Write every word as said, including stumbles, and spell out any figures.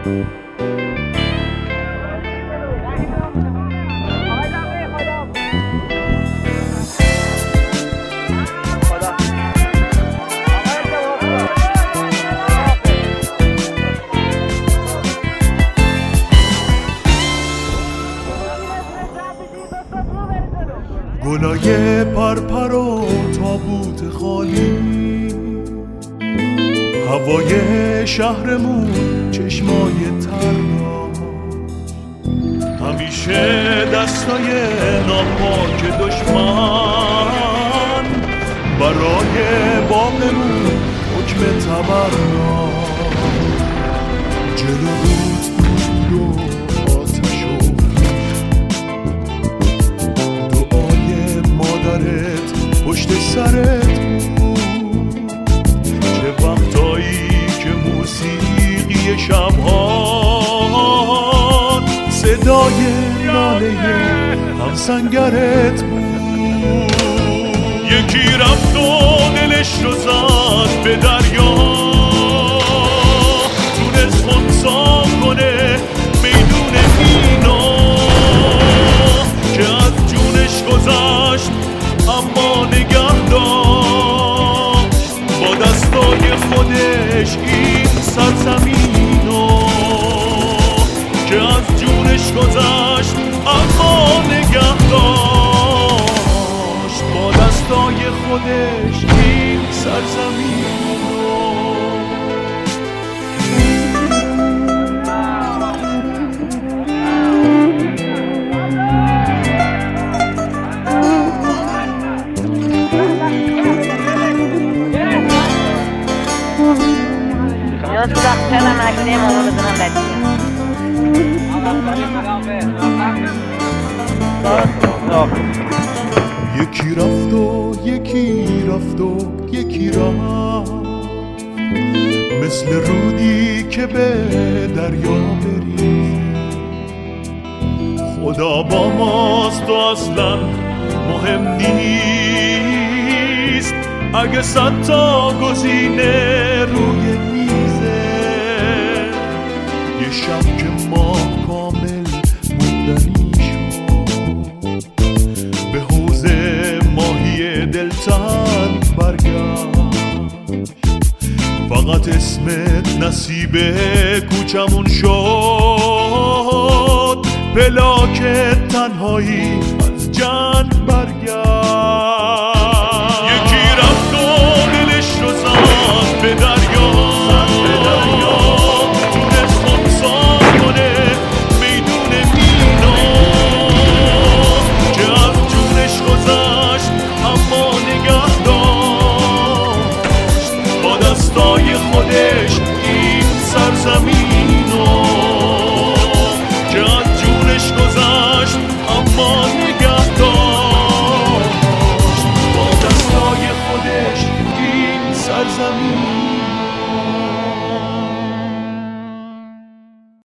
گلای پرپر و تابوت خالی، هوای شهرمون چشمای ترنا، همیشه دستای ناپاک دشمن برای باغمون حکم تبرنا. جلو رود بود و آتش و دعای مادرت پشت سرت بود. چه وقتایی که موسیقی شبها صدای ناله همسنگرت بود. یکی رفت و دلش رو زد به دریا، تونست خونسا کنه میدون مینا که از جونش گذشت اما نگه داشت با دستای خودش این سرزمینو که از جونش گذشت اما نگه داشت با دستای خودش این سرزمینو. نیاز بود اخترم مکنه ماما بزنم بدیم. یکی رفت و یکی رفت و یکی رفت، مثل رودی که به دریا بری. خدا با ماست و اصلا مهم نیست اگه صد تا گزینه روی میزه. یه شب که ما کامل موندنی شد، به حوض ماهی دلتنگ برگشت. فقط اسمت نصیب کوچمون شد، پلاک تنهایی از جنگ برگشت. یکی رفت و دلش رو زد به دریا، تونست خونسا کنه میدون مینا که از جونش گذشت اما نگه داشت با دستای خودش این سرزمین.